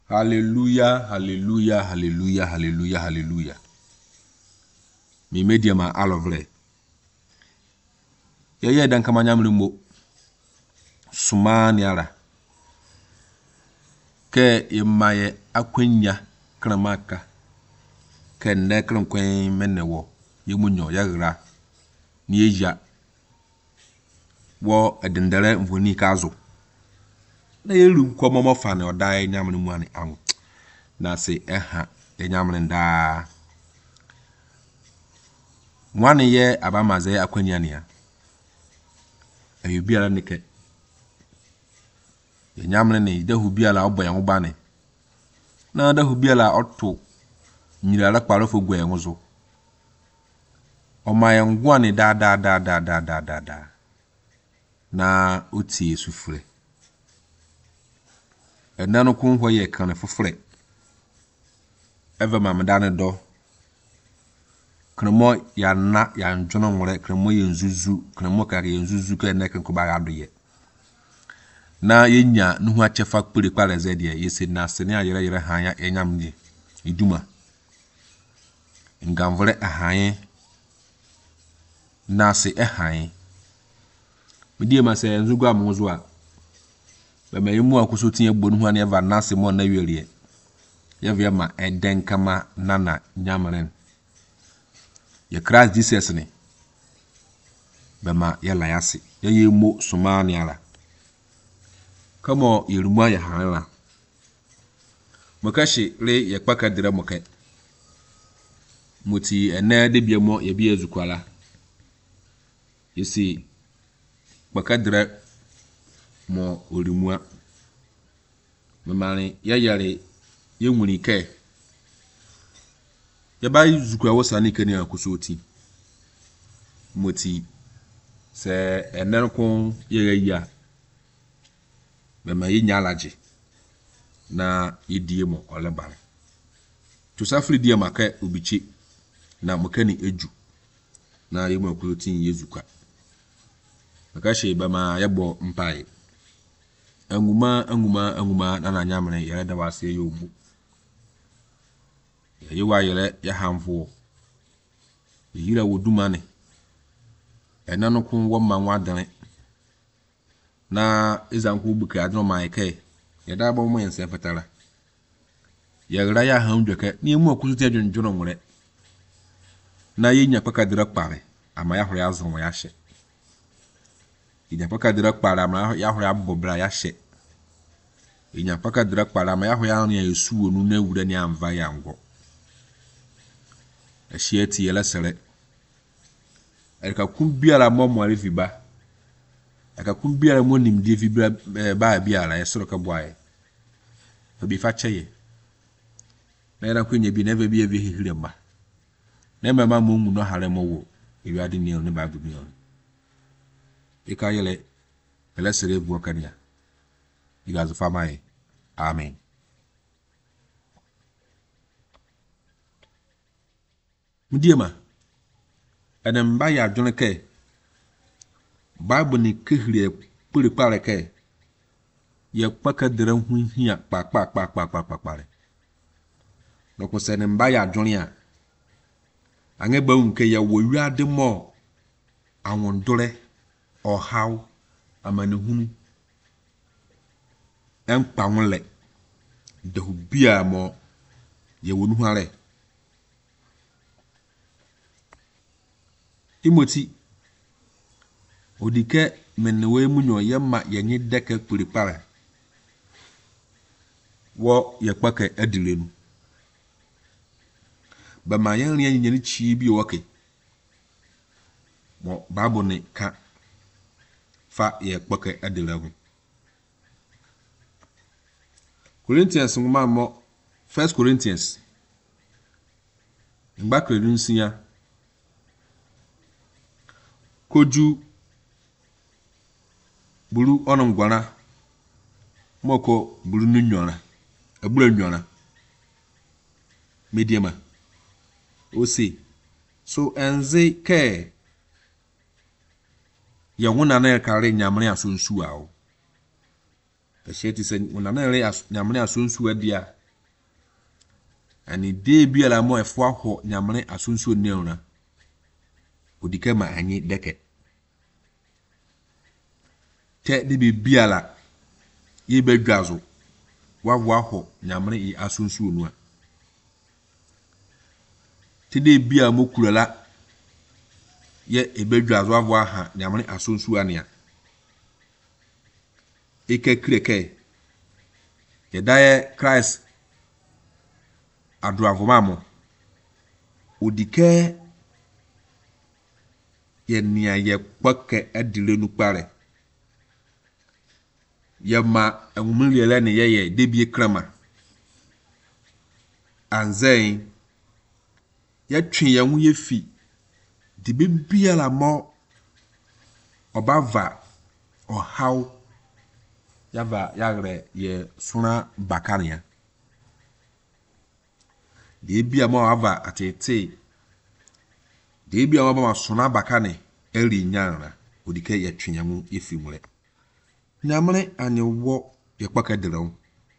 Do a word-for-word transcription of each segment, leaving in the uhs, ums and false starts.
Hallelujah, hallelujah, hallelujah, hallelujah, hallelujah. Mi media ma alovle. Ye ye dan kama nyamri mo. Sumani ara. Ke imaye akwenya kramaka. Ke ne kram kwen menewo. Ye munyo ya gra. Ni eja. Wo edendere mvoni kazo. Na yelu kwa momo fane odaye nyamri mwani angu. Na se eha e nyamri nda. Mwani ye abamaze akwenya niya. Ayubiala nike. Ye nyamri ni de hubiala obo ya ngubane. Na de hubiala oto nyirala kparofo gwe nguzo. Oma ya ngwani da da da da da da da da. Na uti sufure. Enano kunhwa ye kane fufure. Eve mamdane do. Kremo ya na ya njono ngore kremo ye nzuzu kremo ka ye nzuzu ke nek nko ba gado ye. Na yenya nuhu achefa kpere kwara zedie yesi na sene ayere yere hanya enyamdi iduma. Ngamvore ahanye na se ehanye. Midie ma se nzugu amunzu a. Be me yimu akuso tinye gbo nuhu ane eva na se mo na wiele. Ye via ma eden kama nana nyamren. Ye Christ Jesus ni. Bema ye la yasi. Ye ye mo sumani ala. Kamo yirumwa ya hanla. Mokashi le ye kpaka dire moke. Muti ene de bia mo ye bia zukwala. Yesi kpaka dire mo orimwa. Memani ye yale ye nwuni ke. Yaba zukwa wosa ni keni akusoti. Moti se enerkon yere ya. Bema yi nyalaje na yidie mo olebare. To safri die maka obichi na mokani eju na yemu akusoti yezukwa. Makashi bema yebo mpai. Anguma anguma anguma na na nyamre yere da wase yobu. Yewa yele ya hamfo. Yira wodumane. Enano kun wo manwa dan. Na izanku buka adno maike. Yeda ba mo yense fatara. Yera ya hamdweke ni mu akusuti adwonjono ngore. Na yenya paka dira kpare ama ya hore azon ya hye. Yenya paka dira kpare ama ya hore abobra ya hye. Yenya paka dira kpare ama ya hore anu ya yesuwo nu na ewura ni amva ya ngo. Ashieti yela sere. Eka kumbiara mo mo alifiba. Eka kumbiara mo nimdi fibra ba biara yesoro ka boaye. Obi fa cheye. Na era kwenye bi neve bi evi hiremba. Na mama mo mu no hare mo wo. Ewi ade ni ne ba bi mi on. Eka yele yela sere bu okania. Igazo famaye. Amen. Mudiema adam ba ya dwon ke Bible ni kehire pure pare ke ye kpaka dira hu hia pa pa pa pa pa pa pare no ko se ne ba ya dwon ya anye ba hu ke ye wo wiade mo awon dore o haw amane hunu en pawle de hu bia mo ye wonu hare Timothy odike menwe munyo yema yenye deke prepare wo yekpake adilenu ba ma yen yen yen chi bi woke mo Bible ne ka fa yekpake adilenu Corinthians ngoma mo First Corinthians ngba nsia Koju buru onum gwara moko buru nunyora abura nyora mediama osi so enze ke ya wona na kare nyamre asunsu a o eheti se wona na re nyamre asunsu a dia ani de bia la mo efo aho nyamre asonso ni ona odika ma anyi deke te de be bia la ye bedwazo wawo aho nyamre yi asonso nu a te de bia mo kurala ye ebedwazo wawo aha nyamre asonso ania eke kreke ye dae Christ adoavoma mo odike ye nia ye kwake adile nu pare ye ma enwumle le ne ye ye debie krama anzen ye twen ye hu ye fi de bibia la mo obava ohaw yava yagre ye suna bakania de bia mo ava atete de bia mo ba suna bakane eri nyanra odike ye twen ye hu ye fi mure nyamre anye wo ye kwaka dirawo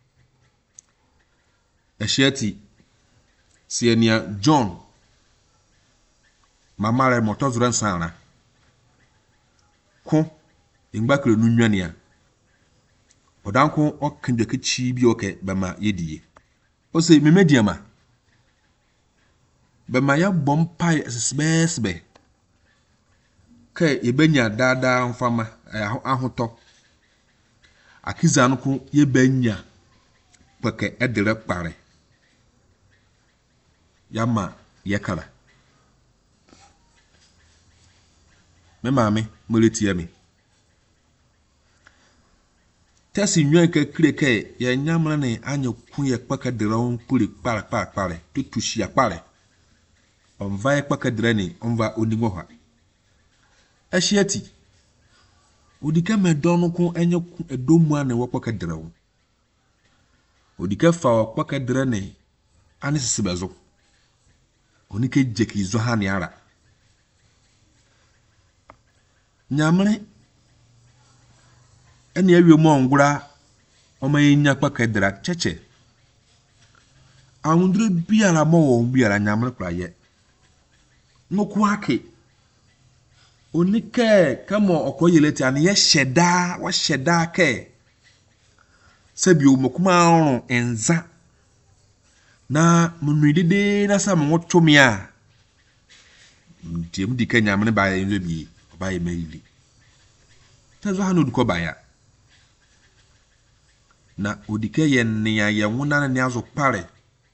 eshiati sienia John mamare motozura sanra ko ingbakre nu nwania odanko okende ke chi bi oke bema yedie o se memediama bema ya bompai sesbesbe ke yebenya dada mfama ahoto akizanu ko yebenya peke edere pare yama yekala me mame moletia mi tesi nwan ke kreke ye nyamra ne anya kun ye peke dere on puri pare pare pare tutushia pare on va ye peke dere ne on va oningo ha eshiati odika medonu ko enye ku edomu ane wo peke dere on odika fa wo peke dere ne ani sibezo onike jeki zo ha ne ara nyamre ene awie mo ngura o ma yinya peke dere cheche awundre biara mo wo biara nyamre kra ye no kwake onike kamo okoyeleti ani ye sheda wa sheda ke sebi o mokuma orun enza na munidede na sa mo twomia ntim dike nyamne ba ye bi ba ye mayili tazo hanu duko baya na odike ye nia ye wona ne azo pare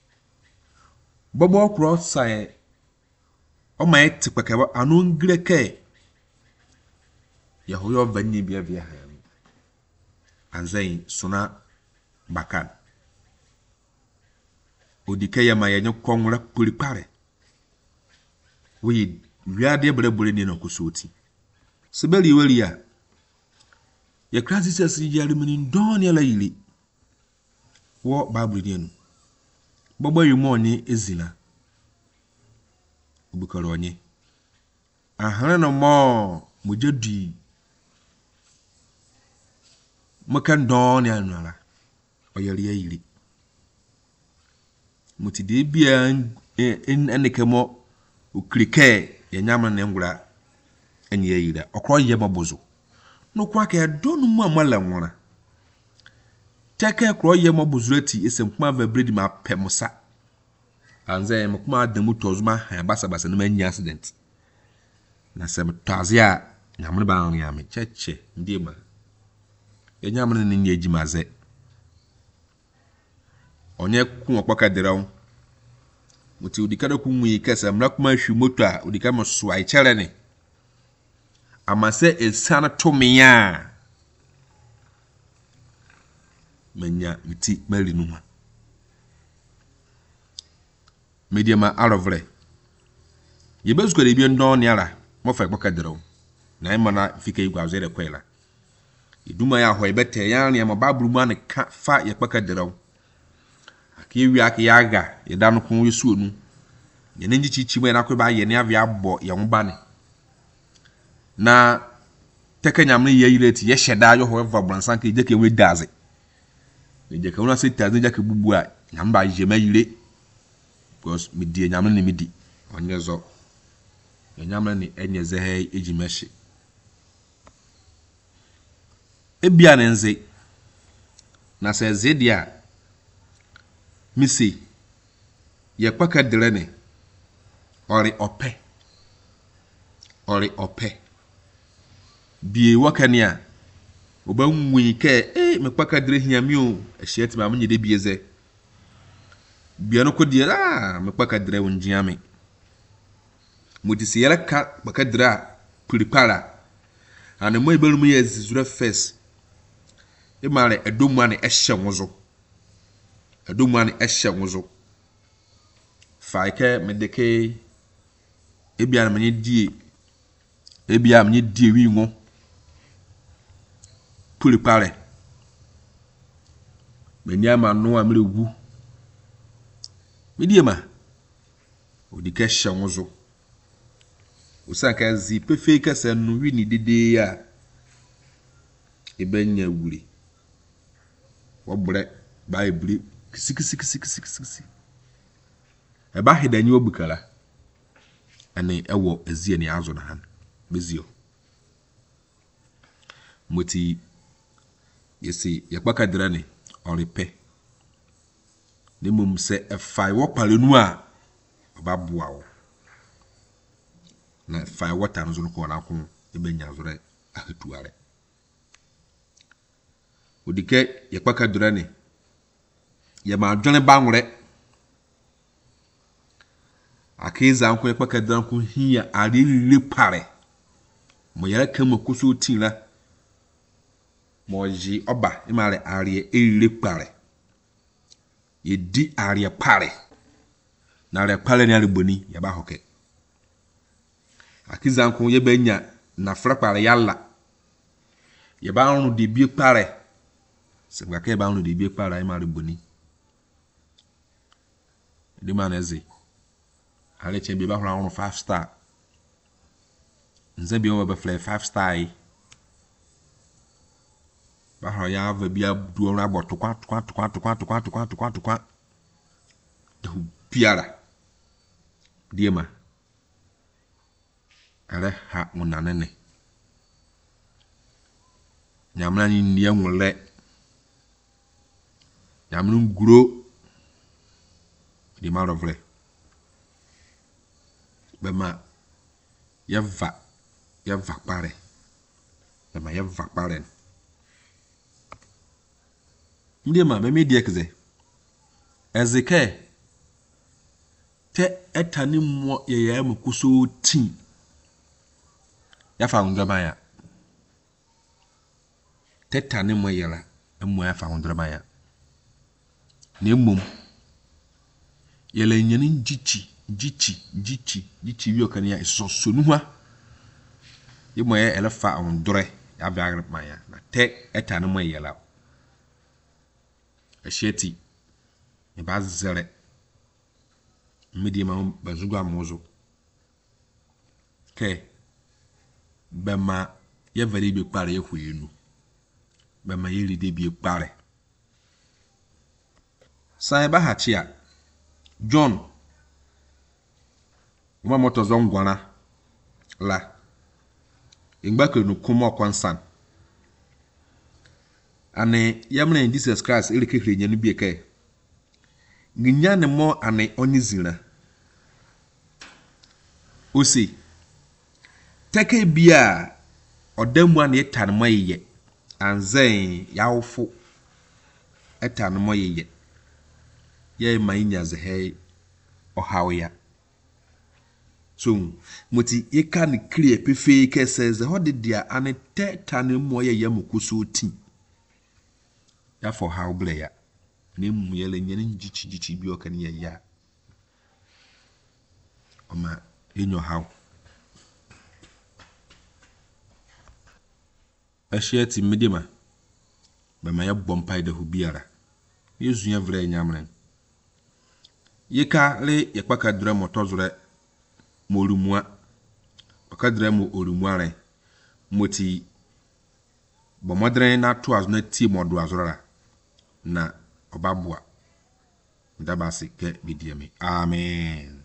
bobo cross sai o mai tipeke anu ngreke yahoyo vanyi bia bia ha anzai suna bakan odike ya ma yenye konwra puri pare we wiade brebure ni no kusoti sebeli welia ya krasi sesi yari mini ndoni ala yili wo babri ni bobo yumo ni ezina ubukaro onye ahana no mo mujedi makan ndoni anara oyari yili mutide bia en enekemo ukrike ya nyama ne ngura enye yira okro ye mabozo no kwa ka donu mu amala nwora teke kro ye mabozurati esemkuma vabredi ma pemusa anze mkuma adamu tozuma ha basa basa no manya accident na sem tazia nyamne ba nri ame cheche ndima ya nyamne ne nye jimaze onye ku okpaka derawo muti udikada ku nwi kesa mra kuma hwi moto a udika mo so ai chere ne amase esana to meya menya miti mari nu ma mediama arovre yebezuko de bi ndon ni ara mo fa okpaka derawo na imana fika igwazo de kwela iduma ya ho ebete ya ne ma babru mu an ka fa ye okpaka derawo akiwi akiyaga yedanu kun yesu onu ye nenji chichi mo na kweba ye ne avia bo ye nwba ne na teke nyamne ye yireti ye sheda yo ho eva bransan ke jeke we daze ye jeke wona se taze jeke bubu a nyamba je mayire because me die nyamle ne me di onye zo nyamle ne enye ze he ejimeshi ebia ne nze na se ze dia misi ye kpaka dire ne ori ope ori ope bie wakania oba nwi ke eh me kpaka dire hiami o ehye ti ma menye de bieze bia no kodie ah me kpaka dire wonjiame mutisi yela ka kpaka dire a prepare ane mo ibelu mu ye zizura first e mare edomu ane ehye nwozo edomu ane ehye nwozo faike medeke ebia na menye die ebia menye die wi ngo prepare menya ma no amre wu mediema odike hyenwozo osaka zi pefe kasa no wi ni dede ya ebenya wuri wobre bible kisiki siki siki siki eba hedanyi obukala ane ewo ezie ni azo na han bezio moti yesi yakpaka drane oripe ne mum se efai wo palenu a obaboa wo na efai water nzo no ko na ko ebenya zore ahetuare odike yakpaka drane ya ma adwene banwre akiza anko yakpaka drane ko hiya ari lile pare mo yara kama kuso tinla moji oba imare ari lile pare yedi ari pare na ari pare ni ari boni ya ba hoke akiza anko ye benya na fra pare yalla ye ba unu de bie pare se gba ke ba unu de bie pare imare boni de manezi ale chembe ba hora unu five star nze bi o ba fly five star yi ba hora ya va bia du ora bo to kwa to kwa to kwa to kwa to kwa to kwa to kwa to kwa de piara diema ale ha munanene nyamna ni ndiye nwule nyamnu nguro di marovle bema yava yava pare bema yava pare ndiema me media kze ezeke te etani mo ye ya mkuso tin ya fa undama ya te tani mo yela emu ya fa undama ya ne mum yele nyani njichi njichi njichi njichi wi okani ya so sonuwa yemo ye elefa undre ya ba ma ya na te etani mo yela esheti e ba zere midi ma bazuga mozo ke bema ye veri be pare ye huyenu bema ye lide bi pare sai ba hachia John uma moto zongwana la ingba ke no kuma kwansan ane yamna Jesus Christ ele ke hrenye no bi ke nginya ne mo ane onyizira osi teke bia odamu ane etanmo yeye anzen yawfo etanmo yeye ye mainya ze he ohawya so moti yeka ne clear pefe ke says ho de dia ane tetanmo yeye mukuso tin ya for how bleya ne mu yele nyane njichi njichi bi o kan ye ya oma enyo how ashiati medima ba ma ya bompai da hubiara yezu ya vre nyamren yeka le yakpaka dra motozure morumua pakadra mo orumuare moti bomodre na to azu na tie modo azura na obabua Ndabasi ke bidiemi. Amen.